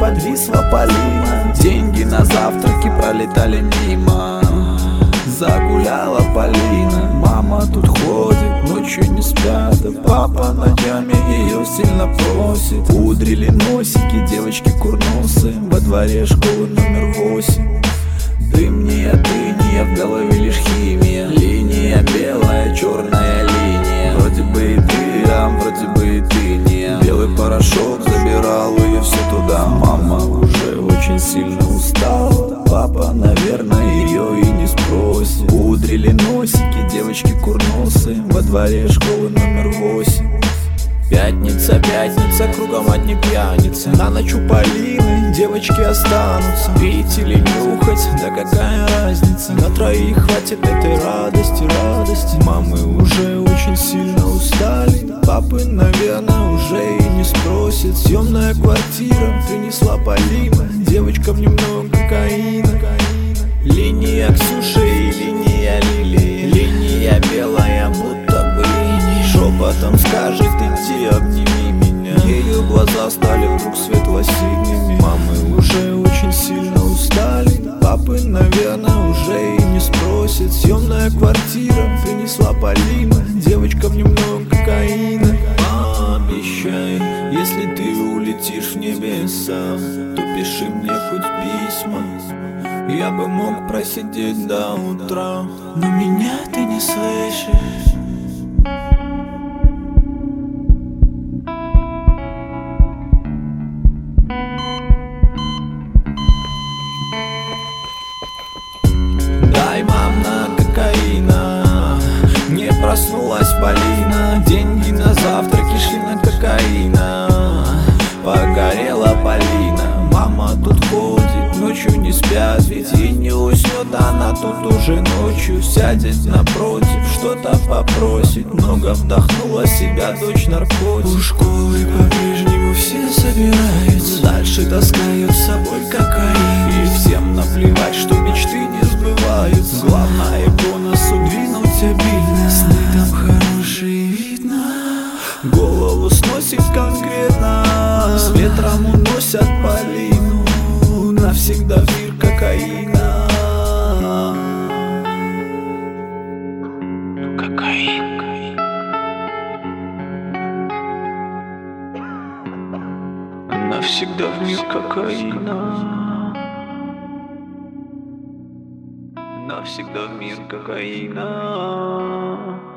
подвисла Полина. Деньги на завтраки пролетали мимо. Загуляла Полина. Мама тут ходит, ночью не спят, а папа ночами ее сильно просит. Пудрили носики девочки курносы во дворе школы номер 8. Дым не отыния, в голове лишь химия. Линия белая, черная линия. Вроде бы и ты, а вроде бы и ты не. Белый порошок забирал ее все туда. Мама уже очень сильно устала. Папа, наверное, ее и не спросит. Пудрили носики девочки курносы во дворе школы номер 8. Пятница, пятница, кругом одни пьяницы. На ночь у Полины девочки останутся. Пить или нюхать, да какая разница. На троих хватит этой радости, радости. Мамы уже очень сильно устали. Папы, наверное, уже и не спросит. Съемная квартира принесла Полина. Девочкам немного кокаина. Линия Ксюши и линия Лилии. Линия белая, будто бы линия. Шепотом скажет: иди обними меня. Ее глаза стали вдруг светло-синими. Мамы уже очень сильно устали. Папы, наверное, уже и не спросит. Съемная квартира принесла Полина. Девочкам немного кокаина. Обещай, если ты улетишь в небеса, то пиши мне хоть письма. Я бы мог просидеть до утра, но меня ты не слышишь. Дай, мам, на кокаина. Не проснулась Полина. Деньги на завтраки шли на кокаина. Погорела Полина. Мама тут ходит, ночью не спят, ведь и не уснет она тут уже ночью. Сядет напротив, что-то попросит. Много вдохнула себя дочь наркотик. У школы по-прежнему все собираются. Дальше таскают с собой кокаин. И всем наплевать, что мечты не сбываются. Главное по носу двинуть обильно. Сны там хорошие видно. Голову сносит конкретно. С ветром уносят Полину. Навсегда в мир кокаина. Кокаин. Навсегда в мир кокаина. Навсегда в мир кокаина.